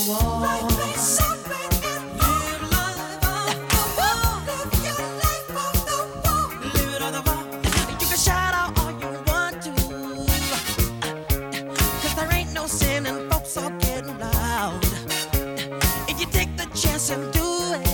wall. Life ain't so great at all. Live life off the wall. Live your life off the wall. Live it on the wall. You can shout out all you want to, 'cause there ain't no sin and folks are getting loud. If you take the chance and do it,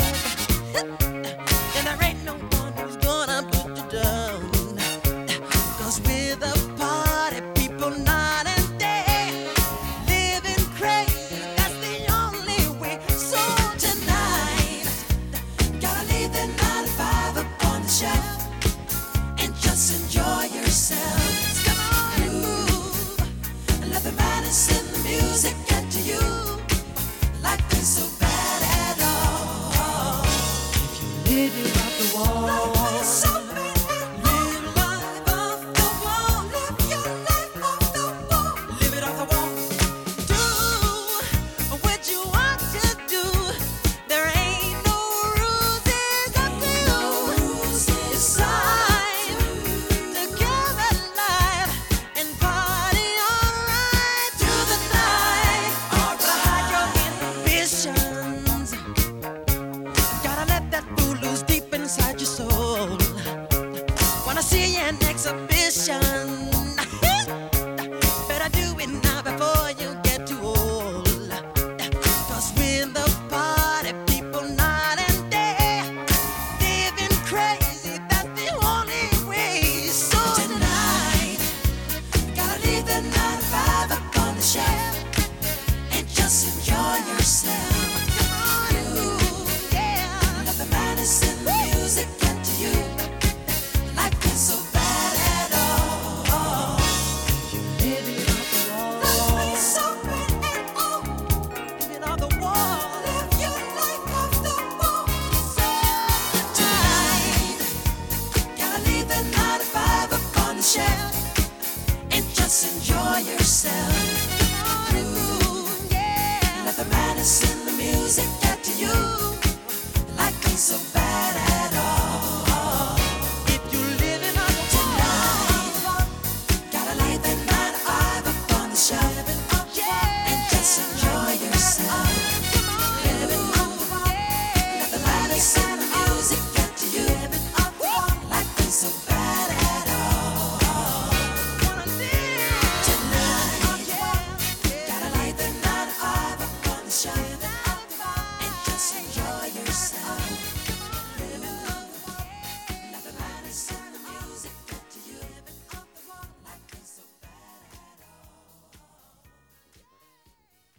then there ain't no one who's gonna put you down. 'Cause we're the party people night and day, living crazy, that's the only way. So tonight, Gotta leave the 9 to 5 up on the shelf and just enjoy yourself. come on and move. And let the madness in the music get to you. Life ain't so bad at all. Live it off the wall. Life ain't so bad at all. Live life off the wall. Live your life off the wall. Live it off the wall. Do what you want to do. There ain't no rules, it's up to you. It's time to come alive and party alright through the night. But hide your inhibitions. Gotta let that fool loose deep inside your soul. Wanna see an exhibition? Better do it now before you get too old. 'Cause we're the party people night and day, living crazy, that's the only way. So Tonight, gotta leave the 9 to 5 up on the shelf and just enjoy yourself. come on and move, yeah. Let the madness in the music get to you. Life ain't so bad at all. Live it off the wall. Life ain't so bad at all. Living on the wall. Live your life off the wall. So Tonight, gotta leave the 9 to 5 up on the shelf and just enjoy yourself. come on and move, yeah. Let the madness in the music